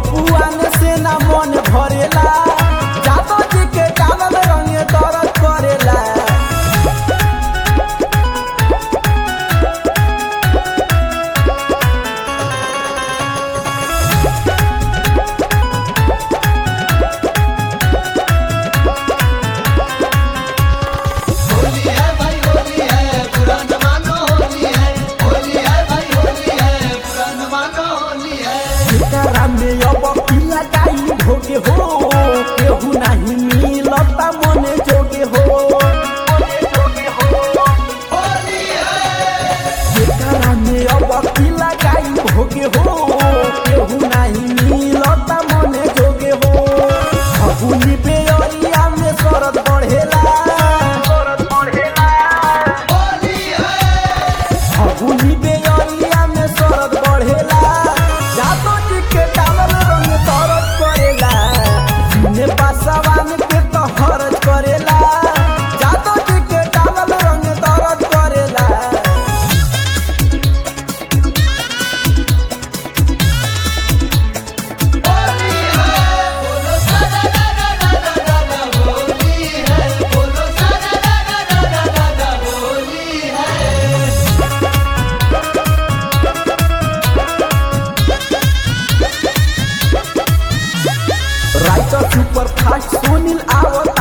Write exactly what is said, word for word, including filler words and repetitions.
बबुआन से ना मन भरेला, जादो जी के डालल रंग दर्द करेला। भोगे हो केहू नहीं मिलता मने जोगे हो, जेकरा में अब की लगाई भोगे हो केहू नहीं मिलता मने जोगे हो। फगुनी बेअरिया में शरद बढ़ेला, फगुनी बेअरिया में शरद बढ़ेला, जादो जी के डालल रंग दर्द करेला। ने पासवान के तो हरज करेला, जादो जी के डालल रंग दर्द करेला। राइटर सुपर फास्ट सुनील आवत